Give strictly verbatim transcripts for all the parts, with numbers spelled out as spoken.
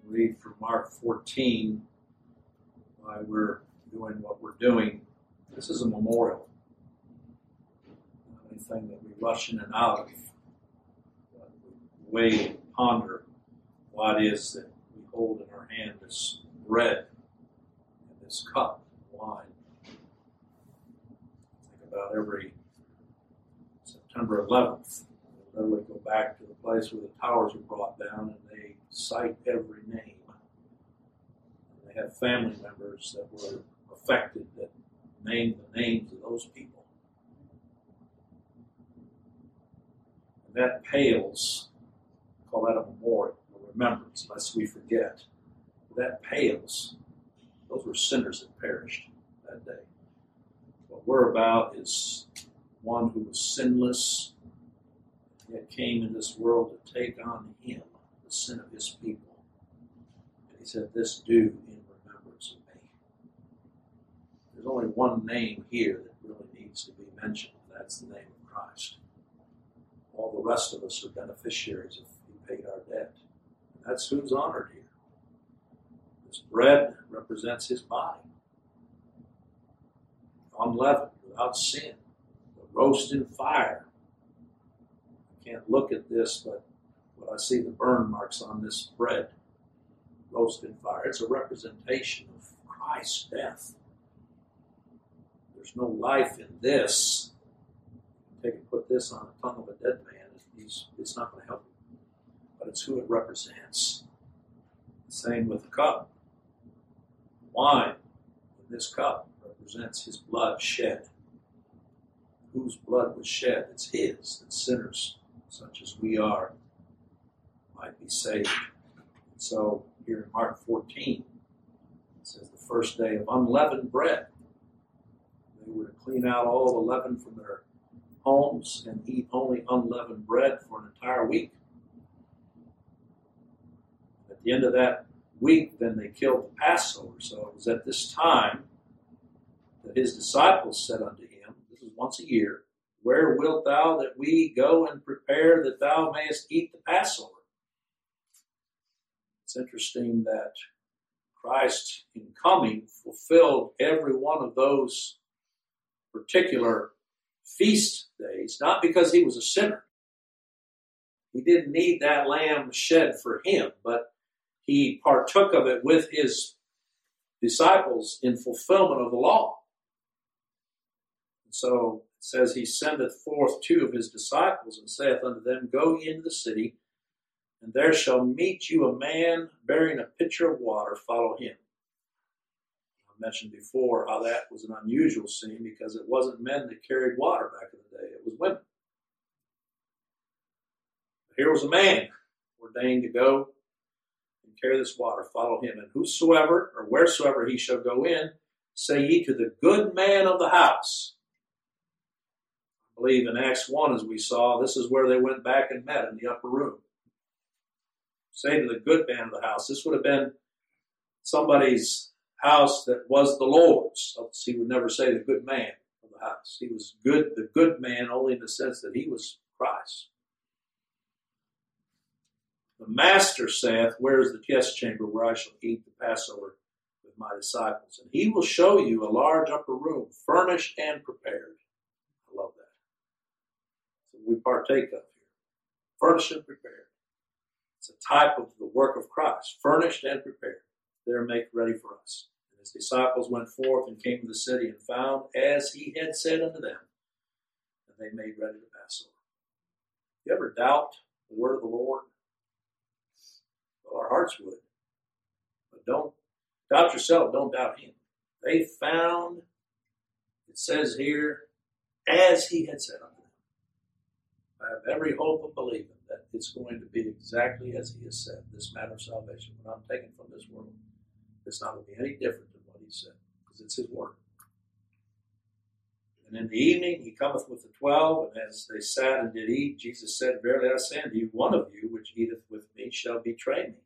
read from Mark fourteen why we're doing what we're doing. This is a memorial. Not anything that we rush in and out of. But we weigh and ponder what it is that we hold in our hand, this bread and this cup of wine. Think about every September eleventh. We literally go back to the place where the towers were brought down and they cite every name. And they have family members that were affected that name the names of those people. And that pales, I call that a memorial, a remembrance, lest we forget. That pales. Those were sinners that perished that day. What we're about is one who was sinless, yet came in this world to take on him, the sin of his people. And he said, this do in remembrance of me. There's only one name here that really needs to be mentioned, and that's the name of Christ. All the rest of us are beneficiaries if he paid our debt. And that's who's honored here. This bread represents his body. Unleavened, without sin, but roast in fire. I can't look at this, but when I see the burn marks on this bread, roast in fire, it's a representation of Christ's death. There's no life in this. Take and put this on the tongue of a dead man, it's, it's not going to help him. But it's who it represents. Same with the cup. Wine in this cup represents his blood shed. Whose blood was shed? It's his, that sinners such as we are might be saved. So here in Mark fourteen, it says the first day of unleavened bread. They were to clean out all the leaven from their homes and eat only unleavened bread for an entire week. At the end of that week, then they killed the Passover. So it was at this time that his disciples said unto him, this is once a year, where wilt thou that we go and prepare that thou mayest eat the Passover? It's interesting that Christ, in coming, fulfilled every one of those particular feast days, not because he was a sinner. He didn't need that lamb shed for him, but he partook of it with his disciples in fulfillment of the law. And so it says, he sendeth forth two of his disciples and saith unto them, go ye into the city, and there shall meet you a man bearing a pitcher of water, follow him. I mentioned before how that was an unusual scene because it wasn't men that carried water back in the day, it was women. But here was a man ordained to go and carry this water, follow him. And whosoever or wheresoever he shall go in, say ye to the good man of the house. I believe in Acts one, as we saw, this is where they went back and met in the upper room. Say to the good man of the house. This would have been somebody's house that was the Lord's. He would never say the good man of the house. He was good, the good man, only in the sense that he was Christ. The master saith, where is the guest chamber where I shall eat the Passover with my disciples? And he will show you a large upper room, furnished and prepared. I love that. So we partake of here. Furnished and prepared. It's a type of the work of Christ, furnished and prepared. There make ready for us. And his disciples went forth and came to the city and found as he had said unto them, and they made ready the Passover. You ever doubt the word of the Lord? Well, our hearts would. But don't doubt yourself, don't doubt him. They found, it says here, as he had said unto them. I have every hope of believing that it's going to be exactly as he has said, this matter of salvation. When I'm taken from this world, it's not going to be any different than what he said, because it's his word. And in the evening he cometh with the twelve, and as they sat and did eat, Jesus said, verily I say unto you, one of you which eateth with me shall betray me.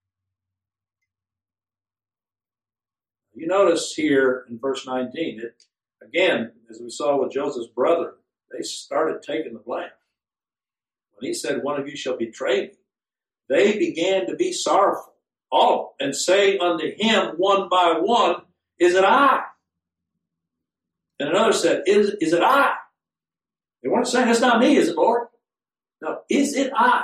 You notice here in verse nineteen, it again, as we saw with Joseph's brother, they started taking the blame. When he said, one of you shall betray me, they began to be sorrowful. all of them, and say unto him one by one, is it I? And another said, is, is it I? They weren't saying, it's not me, is it, Lord? No, is it I?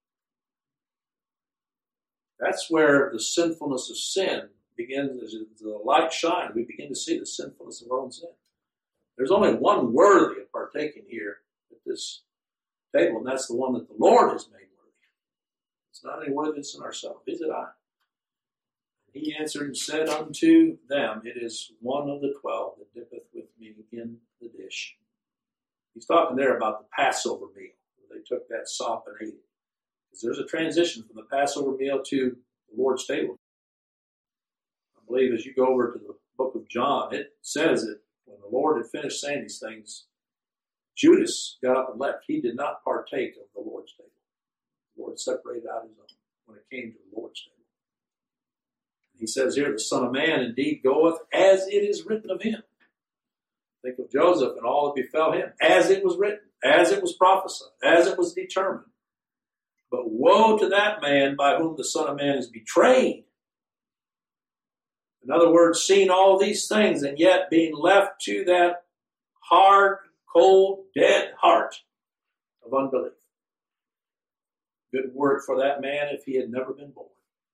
That's where the sinfulness of sin begins, as the light shines, we begin to see the sinfulness of our own sin. There's only one worthy of partaking here at this table, and that's the one that the Lord has made worthy. It's not any worthiness in ourselves. Is it I? And he answered and said unto them, it is one of the twelve that dippeth with me in the dish. He's talking there about the Passover meal, where they took that sop and ate it. Because there's a transition from the Passover meal to the Lord's table. I believe as you go over to the book of John, it says that when the Lord had finished saying these things, Judas got up and left. He did not partake of the Lord's table. The Lord separated out his own when it came to the Lord's table. He says here, the Son of Man indeed goeth as it is written of him. Think of Joseph and all that befell him, as it was written, as it was prophesied, as it was determined. But woe to that man by whom the Son of Man is betrayed. In other words, seeing all these things and yet being left to that hard, cold, dead heart of unbelief. Good word for that man if he had never been born.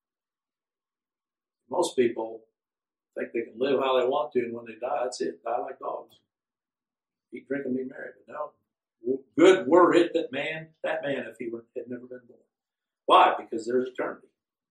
Most people think they can live how they want to, and when they die, that's it. Die like dogs. Eat, drink, and be merry. But no, good were it that man, that man, if he were, had never been born. Why? Because there's eternity.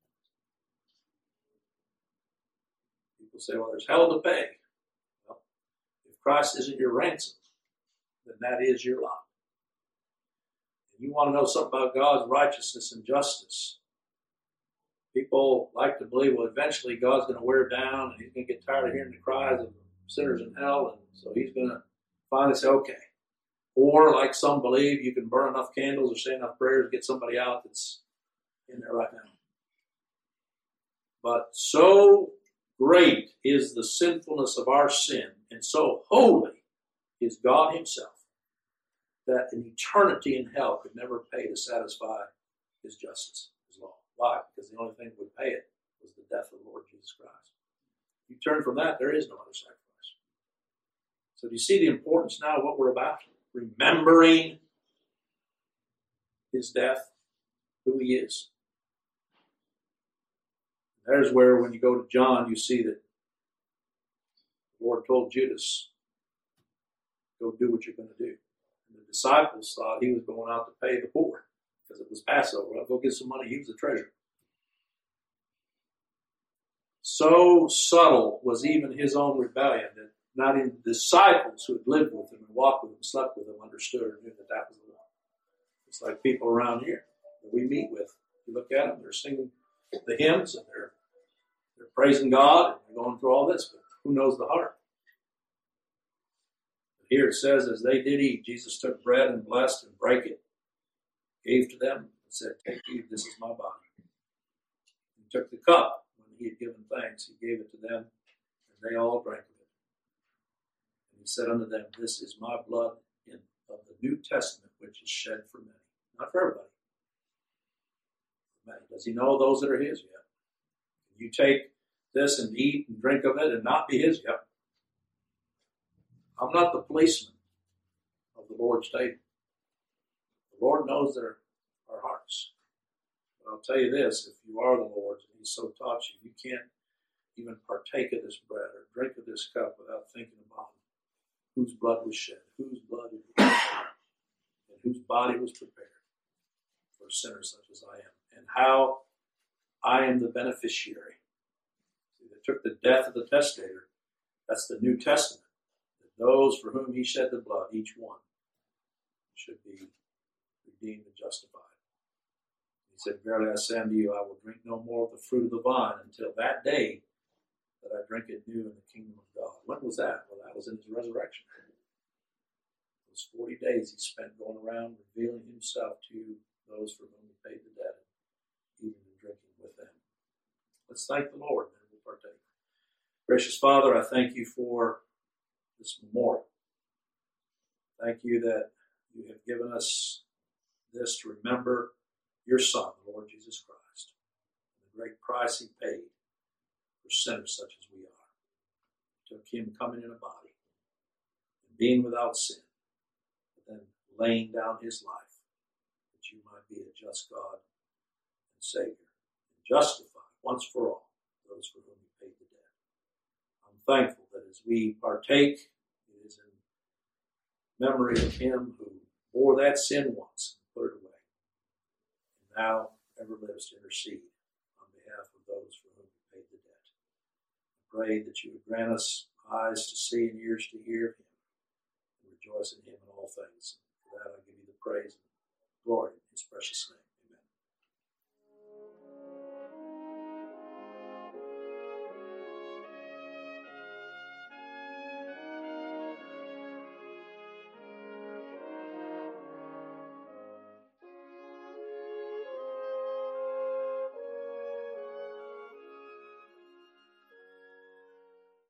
People say, well, there's hell to pay. Well, if Christ isn't your ransom, then that is your lot. And you want to know something about God's righteousness and justice. People like to believe, well, eventually God's going to wear down and he's going to get tired of hearing the cries of sinners in hell, and so he's going to finally say, okay. Or, like some believe, you can burn enough candles or say enough prayers to get somebody out that's in there right now. But so great is the sinfulness of our sin, and so holy is God himself, that an eternity in hell could never pay to satisfy his justice, his law. Why? Because the only thing that would pay it was the death of the Lord Jesus Christ. If you turn from that, there is no other sacrifice. So do you see the importance now of what we're about? Remembering his death, who he is. There's where, when you go to John, you see that the Lord told Judas, go do what you're going to do. And the disciples thought he was going out to pay the poor because it was Passover. Well, go get some money. He was the treasurer. So subtle was even his own rebellion that not even the disciples who had lived with him and walked with him, slept with him, understood or knew that that was the one. It's like people around here that we meet with. You look at them, they're singing the hymns and they're they're praising God and they're going through all this, but who knows the heart? But here it says, as they did eat, Jesus took bread and blessed and brake it, gave to them, and said, take, eat, this is my body. He took the cup when he had given thanks, he gave it to them, and they all drank of it. He said unto them, this is my blood in, of the New Testament, which is shed for many. Not for everybody. For many. Does he know those that are his? Yet. Can you take this and eat and drink of it and not be his? Yet. I'm not the policeman of the Lord's table. The Lord knows their, our hearts. But I'll tell you this, if you are the Lord's and he's so taught you, you can't even partake of this bread or drink of this cup without thinking about whose blood was shed, whose blood was shed, and whose body was prepared for sinners such as I am, and how I am the beneficiary. See, they took the death of the testator. That's the New Testament. That those for whom he shed the blood, each one, should be redeemed and justified. He said, verily I say unto you, I will drink no more of the fruit of the vine until that day that I drink it new in the kingdom of God. When was that? Well, that was in his resurrection. Those forty days he spent going around revealing himself to those for whom he paid the debt, eating and drinking with them. Let's thank the Lord, and we'll partake. Gracious Father, I thank you for this memorial. Thank you that you have given us this to remember your Son, the Lord Jesus Christ. the great price he paid for sinners such as we are. It took him coming in a body and being without sin, but then laying down his life that you might be a just God and Savior and justify once for all those for whom he paid the debt. I'm thankful that as we partake, it is in memory of him who bore that sin once and put it away, and now ever lives to intercede on behalf of those for whom he paid the debt. I pray that you would grant us eyes to see and ears to hear him, and rejoice in him in all things. And for that I give you the praise and glory in his precious name.